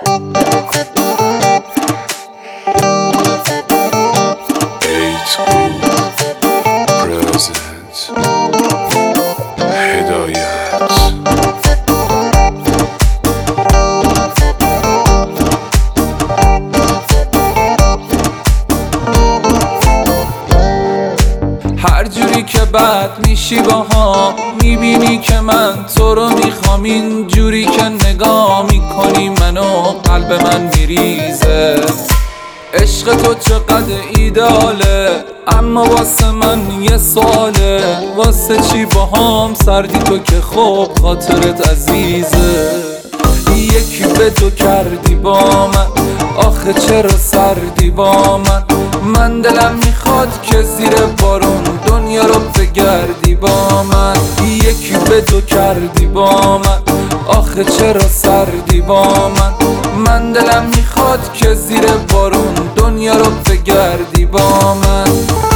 هر جوری که بد میشی باها میبینی که من تو رو میخوام، این جوری که نگاه میکنی منو قلب من میریزه. عشق تو چقدر ایداله اما واسه من یه سواله، واسه چی باهام سردی تو که خب خاطرت عزیزه. یکی به تو کردی با من، آخه چرا سردی با من دلم میخواد که زیر بارون دنیا رو بگردی با من. یکی به تو کردی با من، آخه چرا سردی با من دلم میخواد که زیر بارون دنیا رو بگردی با من.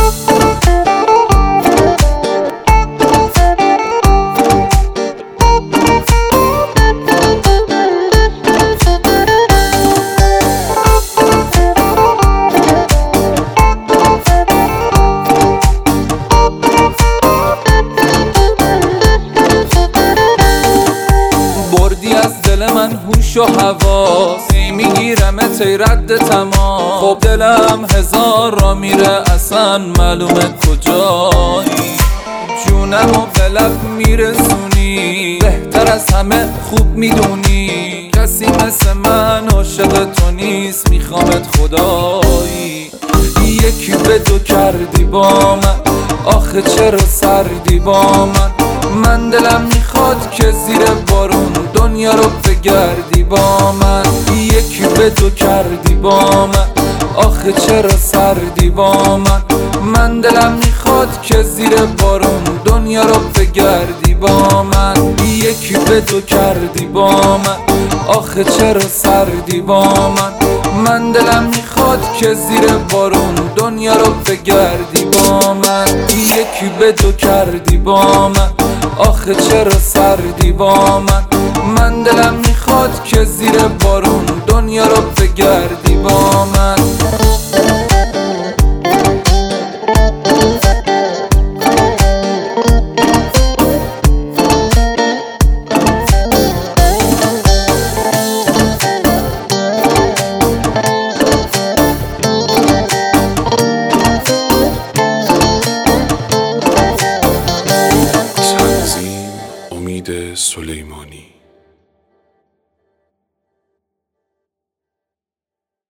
بردی از دل من هوش و حواس، میگیرمت ای رد تمام. خب دلم هزار را میره اصلا معلومه کجایی، جونمو به لب میرسونی بهتر از همه خوب میدونی. کسی مثل من عاشق تو نیست میخوامت خدایی. یکی به تو کردی با من، آخه چرا سردی با من دلم میخواد که زیر بارون دنیا رو بگردی با من. یکی به تو کردی با من، آخه چرا سردی با من دلم میخواد که زیر بارون دنیا رو بگردی با من. یکی به تو کردی با من، آخه چرا سردی با من دلم میخواد که زیر بارون دنیا رو بگردی با من. یکی به تو کردی با من، آخه چرا سردی با من دلم میخواد که زیر بارون دنیا رو بگردی با من.